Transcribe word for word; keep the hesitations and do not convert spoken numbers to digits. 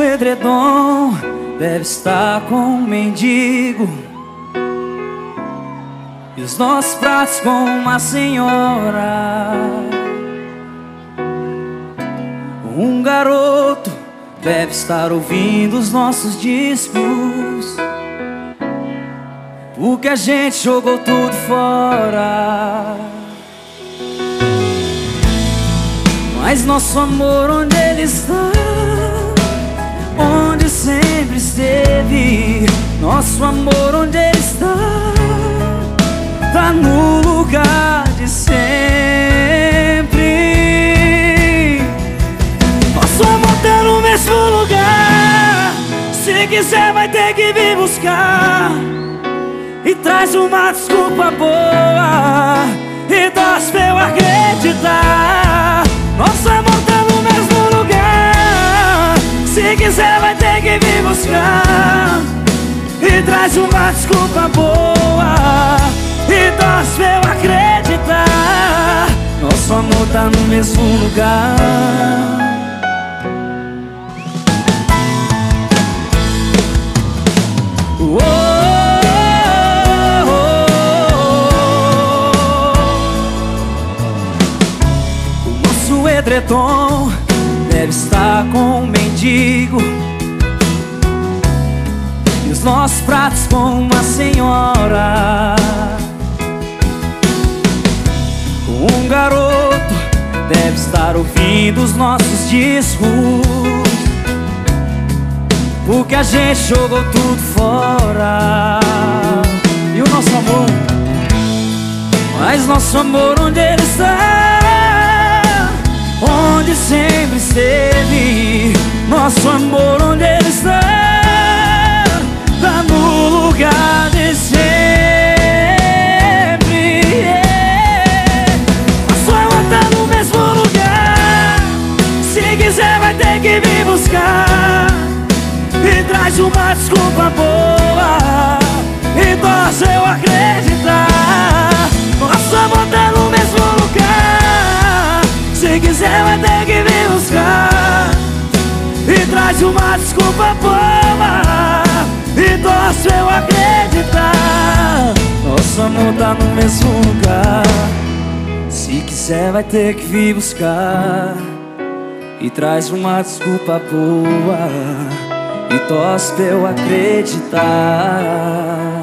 edredom deve estar com um mendigo e os nossos pratos com uma senhora. Um garoto deve estar ouvindo os nossos discos, porque a gente jogou tudo fora. Mas nosso amor, onde ele está? Onde sempre esteve. Nosso amor, onde ele está? Tá no lugar de sempre. Nosso amor tá no mesmo lugar. Se quiser vai ter que vir buscar. E traz uma desculpa boa e torce pra eu acreditar. Nosso amor tá no mesmo lugar. Se quiser vai ter que vir buscar. E traz uma desculpa boa e torce pra eu acreditar. Nosso amor tá no mesmo lugar. Oh, oh, oh. O nosso edredom deve estar com um mendigo e os nossos pratos com uma senhora. Um garoto deve estar ouvindo os nossos discos, porque a gente jogou tudo fora. E o nosso amor? Mas nosso amor, onde ele está? Onde sempre esteve. Nosso amor, onde ele está? Tá no lugar de sempre. Yeah. Nosso amor tá no mesmo lugar. Se quiser vai ter que vir buscar. E traz uma desculpa boa e torce eu acreditar. Nosso amor tá no mesmo lugar. Se quiser vai ter que vir buscar. E traz uma desculpa boa e torce eu acreditar. Nosso amor tá no mesmo lugar. Se quiser vai ter que vir buscar. E traz uma desculpa boa e torce pra eu acreditar.